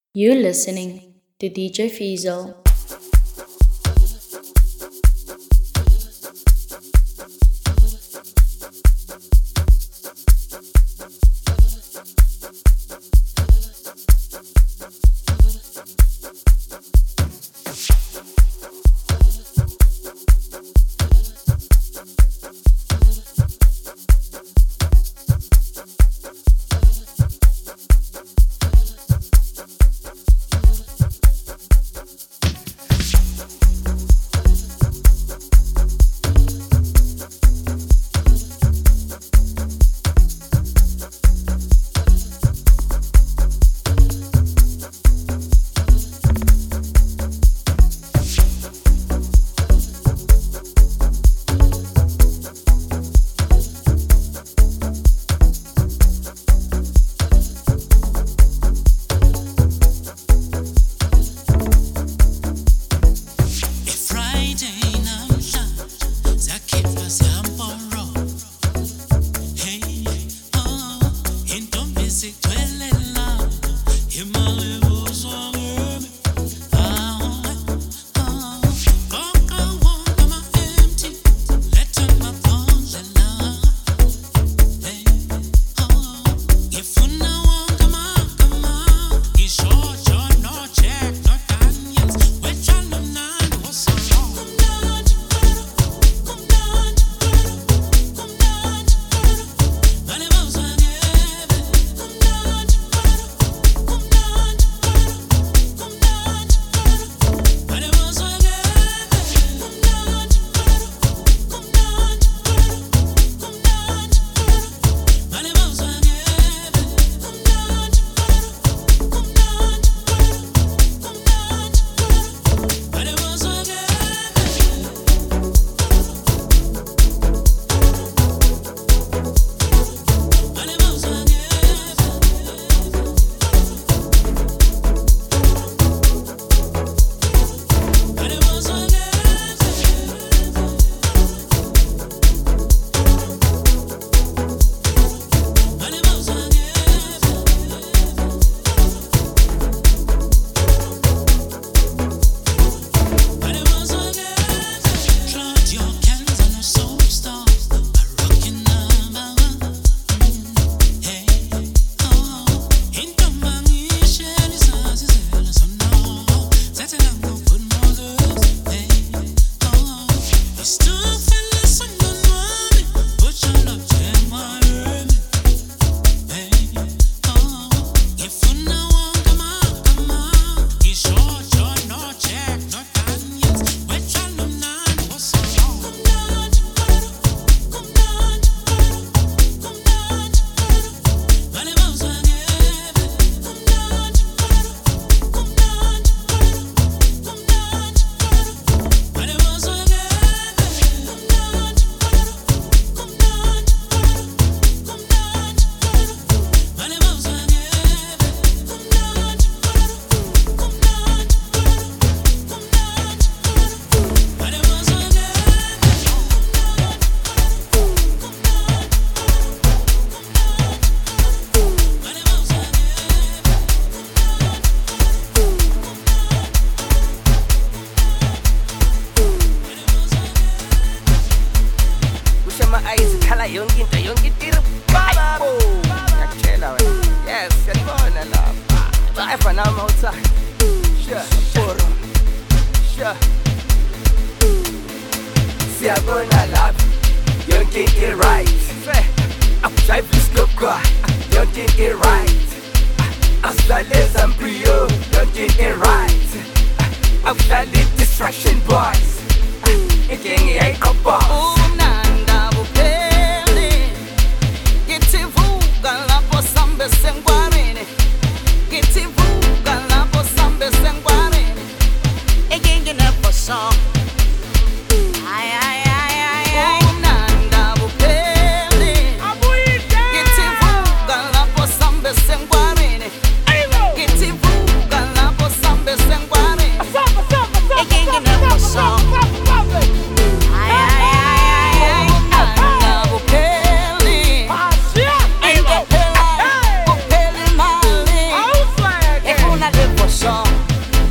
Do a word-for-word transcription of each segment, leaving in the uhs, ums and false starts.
You're listening to D J Fiesel.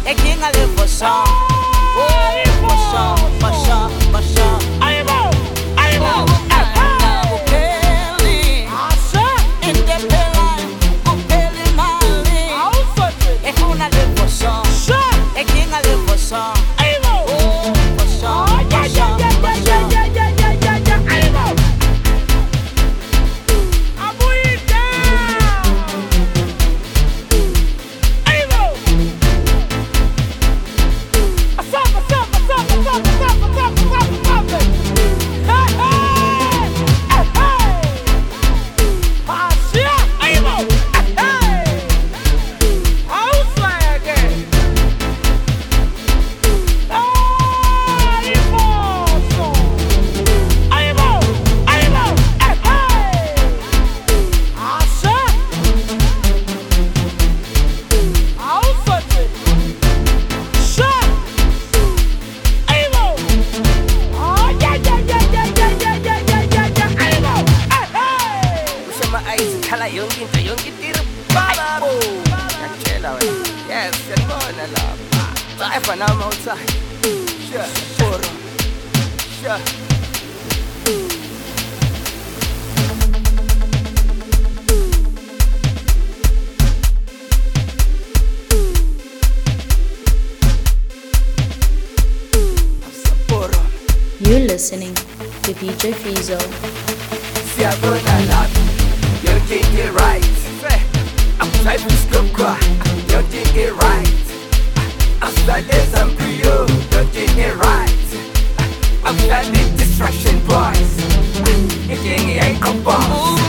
You're listening to D J Fizo. See, I'm gonna love you, you did it right. I'm trying to stop cry, you did it right. I'm studying some for you, you did it right. I'm studying distraction boys, you did it ain't come boss.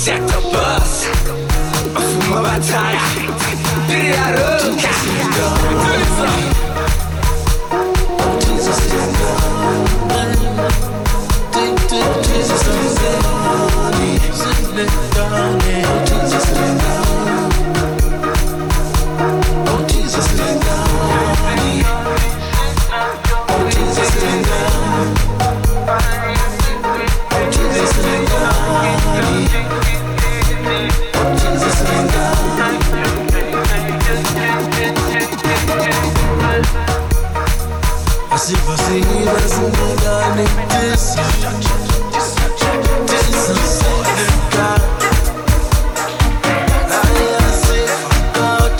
Sector bus Fuma batalha Criaram Jesus is God Jesus is God Jesus is God Jesus is God Oh Jesus is God Oh Jesus is God Jesus is God Jesus is God I see for see that's in the God this this is God I see for God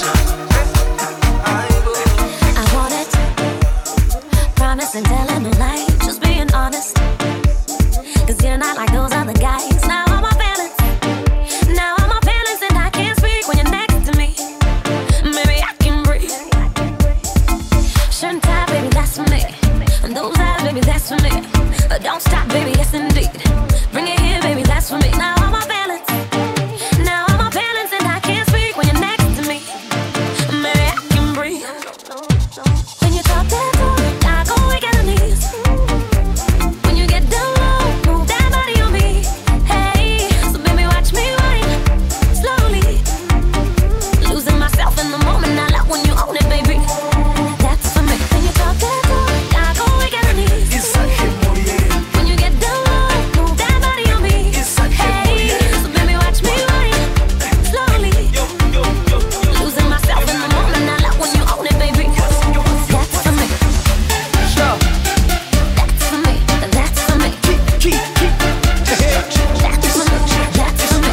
I want it promise and telling no lie just being honest cause you're not like those other guys now I'm my balance now I'm my balance and I can't speak when you're next to me maybe I can breathe shouldn't I baby that's for me and those eyes baby that's for me uh, don't stop baby yes indeed bring it here baby that's for me now I'm my balance now I'm my balance and I can't speak when you're next to me maybe I can breathe when you talk that talk I go weak at the knees when you get down low move that body on me hey so baby watch me wine slowly losing myself in the moment I love when you own it baby that's for me when you talk that talk I go weak at the knees when you get down low move that body on me hey so baby watch me wine slowly losing myself in the moment I love when you own it baby that's for me Sure that's for me that's for me Keep, keep that's for me that's for me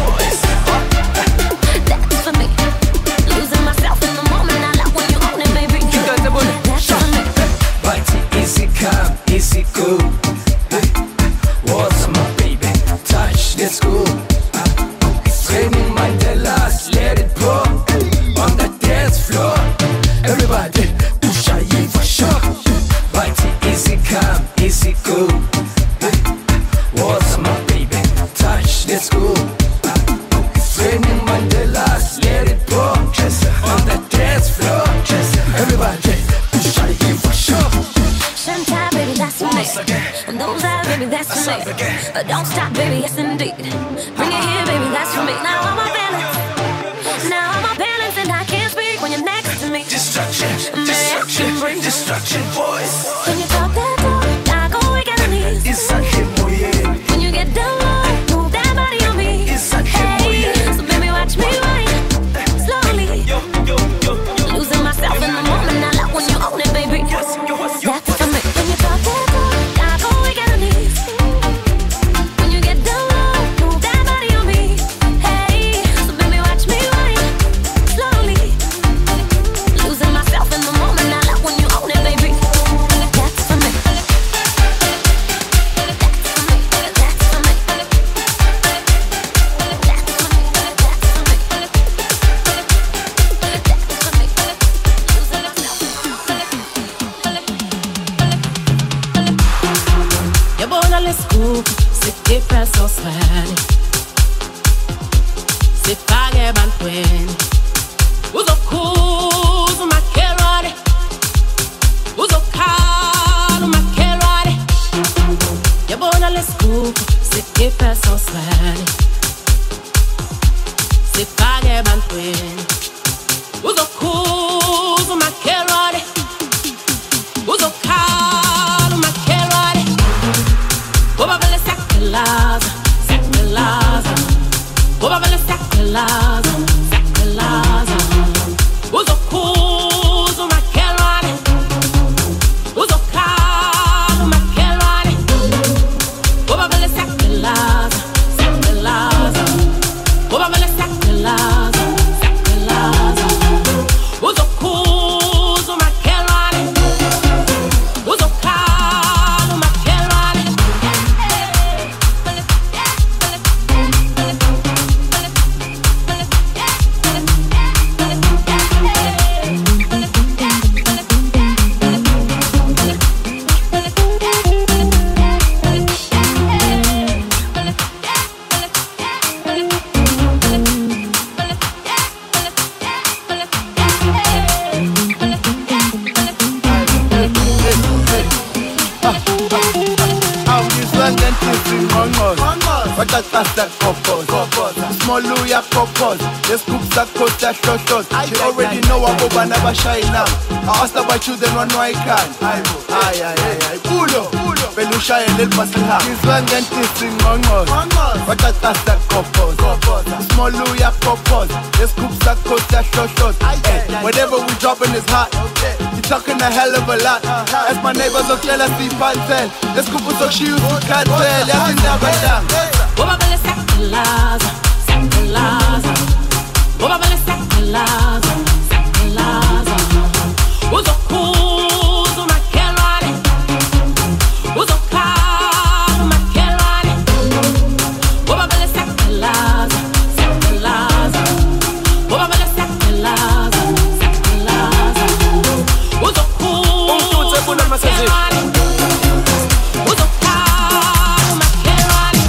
that's for me losing myself in the moment I love when you own it baby that's for me But easy come, easy go What's my baby? Touch, let's go It's raining Mandela's, let it pour On the dance floor Everybody, push a you for sure But easy come, easy go What's my baby? Touch, let's go It's raining Mandela's, let it pour On the dance floor Everybody, push a you for sure Sometime, baby, that's for me. And those eyes, baby, that's for me. Uh, don't stop, baby, yes indeed. Bring it here, baby, that's for me. Now I'm my balance. Now I'm my balance, and I can't speak when you're next to me. Destruction, Maybe I can breathe. destruction, boys. When you talk that talk, I go weak at the knees. It's a hit, boy. When you get down low, move that body on me. It's a hit, Hey, boy. so baby, watch me wine slowly. Yo, yo, yo, yo. Losing myself in the moment. I love when you own it, baby. Yes, yo, what's your That's for me. When you talk that talk, I go weak at the knees. When you get down low, move that body on me. Hey, so baby, watch me wine slowly. Losing myself in the moment. I love when you own it, baby. That's for me. That's for me. That's for me. That's for me. That's for me. You're born à l'escoop, c'est che penso sveni. Se paghe banqueni. Uso cuso ma che rode. Uso caro ma che rode. You're born à l'escoop, c'est che penso sveni. Se paghe banqueni. Uso cuso ma che rode. Uso caro ma che rode. Oba belle sacchellasa, sacchellasa. Oba belle sacchellasa, sacchellasa. Uso culo. Batata Kopos, Small Luya Kopos, the scoops are Costa Shoshos. She already know I'm over, never shy now. I asked about you, then one no I can. Ay, ay, ay, ay, Pulo, Belusha and Lil Pasla. He's one dentist in Mongos, Batata Kopos, Small Luya Kopos, the scoops are Costa Shoshos. Whatever we dropping is hot. You talking a hell of a lot. As my neighbors look jealousy, pattern. The scoop is so shoes, you can't tell. Yes, it's never done. Boba bele sakalaza, sakalaza. Boba bele sakalaza, sakalaza. Uzo kuzu makelwane, uzo kalu makelwane. Boba bele sakalaza, sakalaza. Boba bele sakalaza, sakalaza. Uzo kuzu makelwane, uzo kalu makelwane.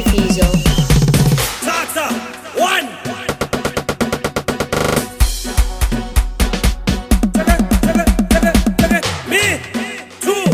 Fizo. Tata, one. Me, two.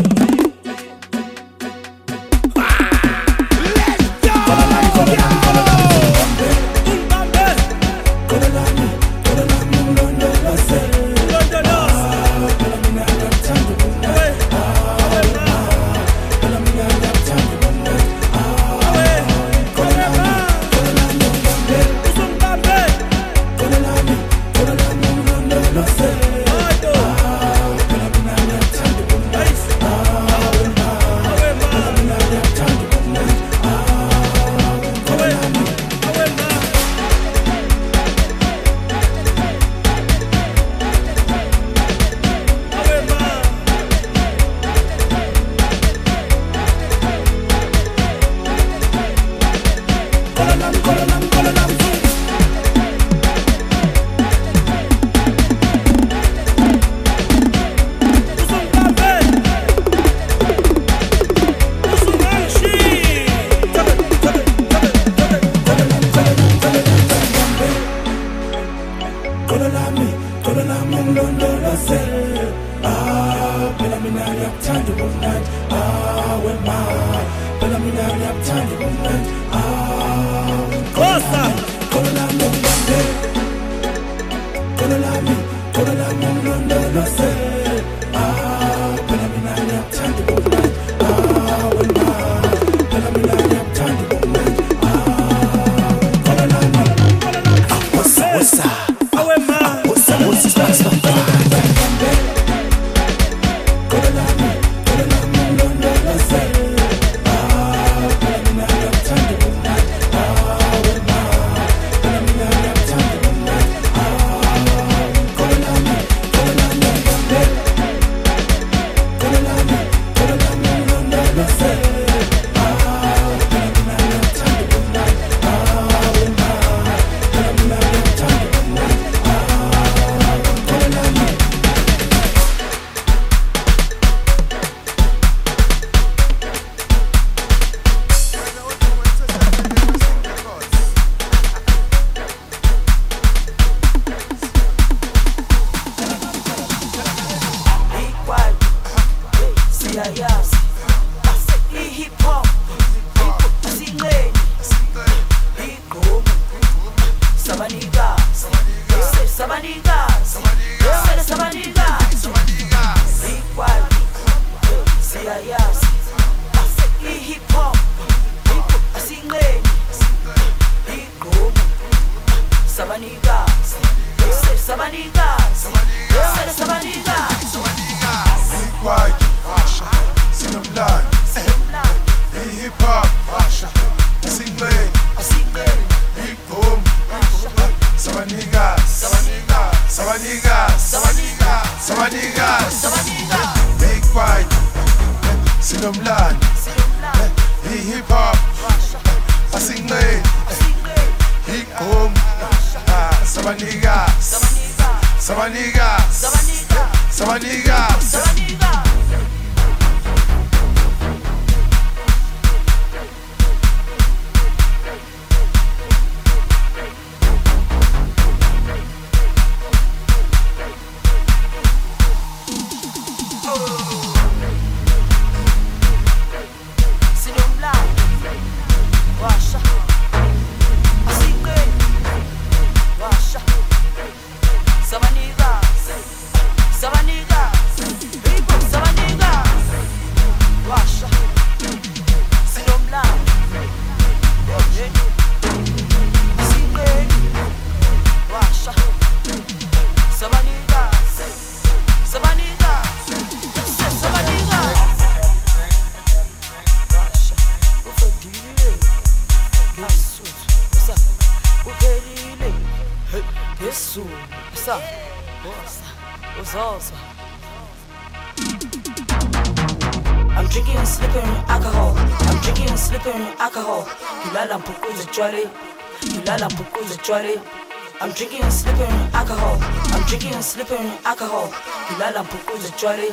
I'm drinking and slipping alcohol. I'm drinking and slipping alcohol. Kilala mpukuza chwale. Kilala mpukuza chwale. I'm drinking and slipping alcohol. I'm drinking and slipping alcohol. Kilala mpukuza chwale.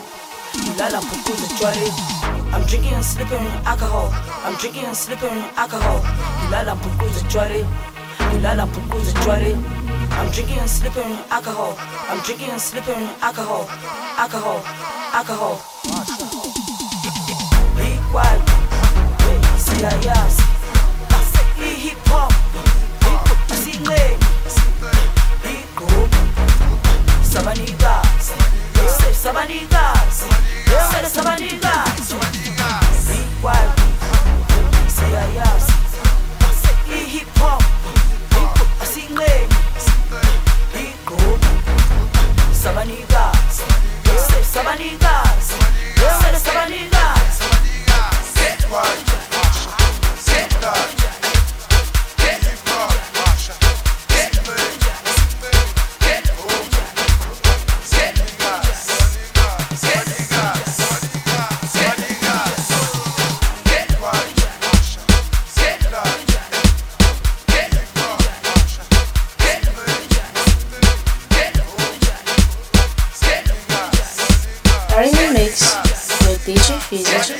Ngilala mpukuza tshwale. I'm drinking and slipping on alcohol. I'm drinking and slipping on alcohol. Ngilala mpukuza tshwale. Ngilala mpukuza tshwale. I'm drinking and slipping on alcohol. I'm drinking and slipping on alcohol. Alcohol. Alcohol. Be quiet. Siyayazi. Hip hop. Singwe. Biko. Sabanigas. Say Sabanigas. Say Sabanigas. Be quiet. Siyayazi. Hip hop. Singwe. Biko. Sabanigas. Say Sabanigas. Say Sabanigas. Get one. Get done. Get hip hop. Get moved. Get home. Get gas. Get gas. Get gas. Get one. Get done. Get hip hop. Get moved. Get home. Get gas. Are in the mix with D J Fusion.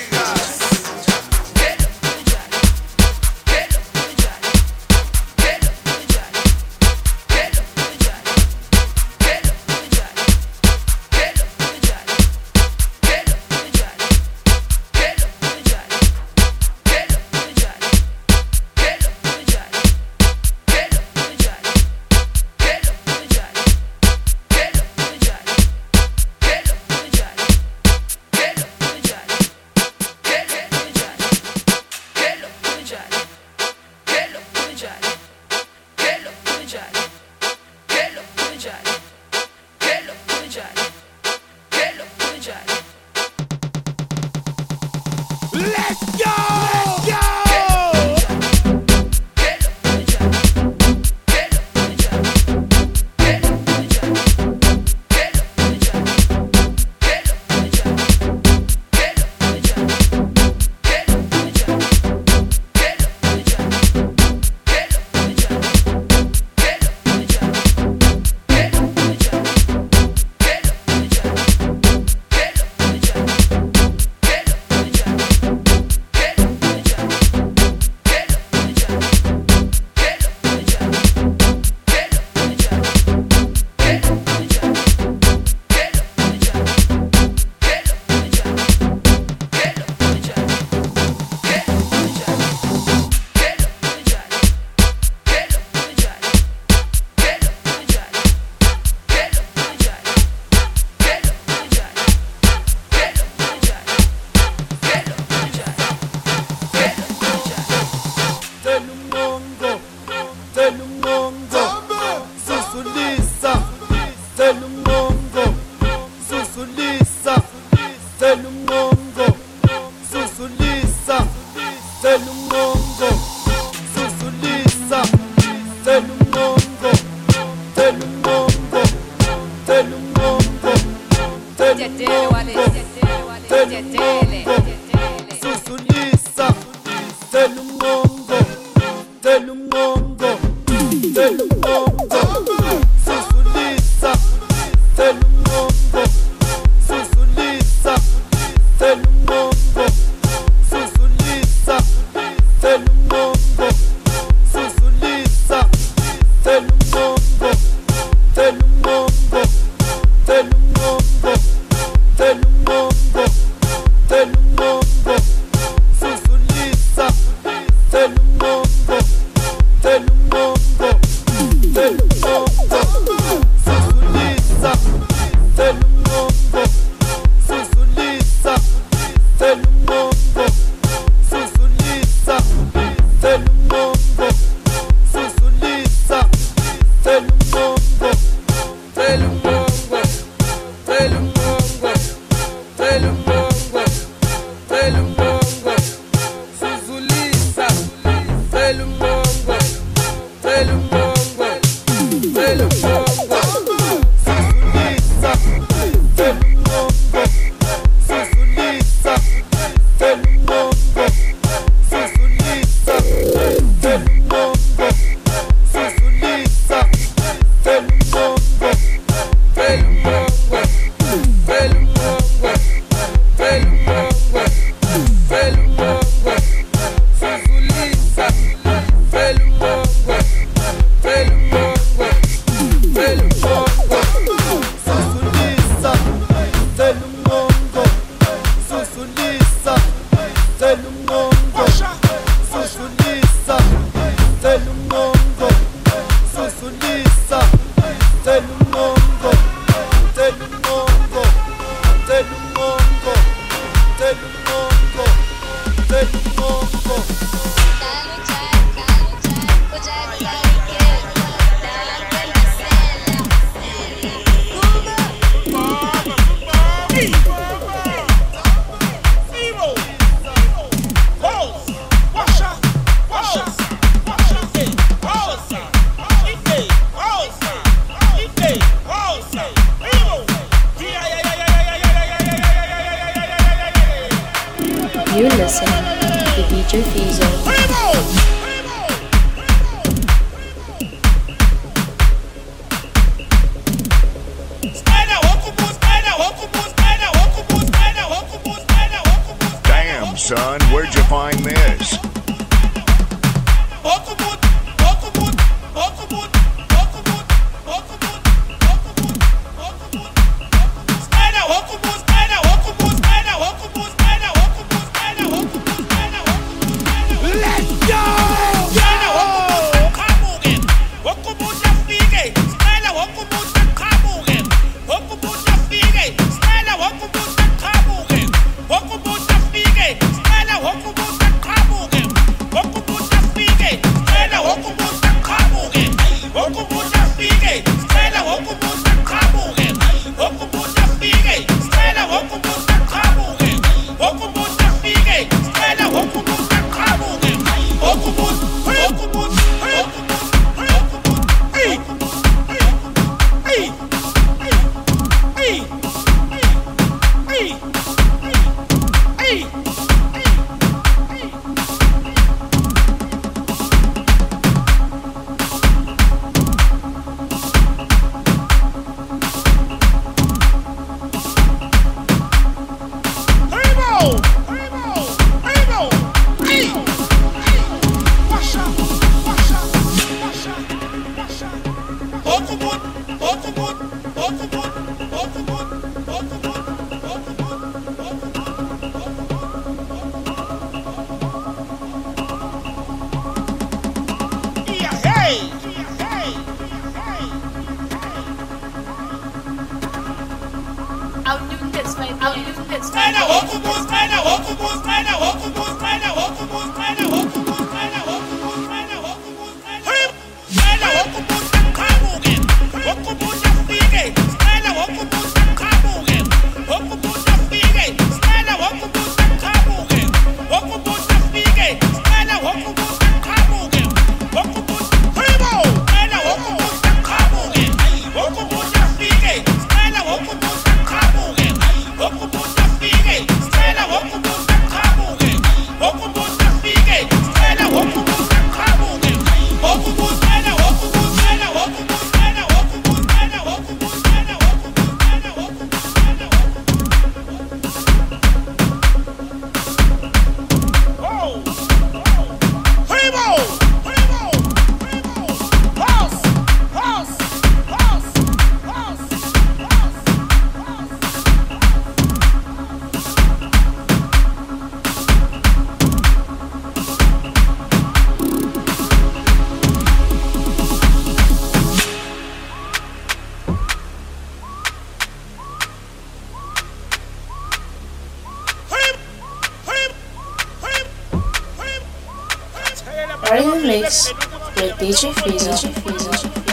Let's go! Let's go! J Fizo. Damn, son, where'd you find this? Are in the mix with D J Fizo.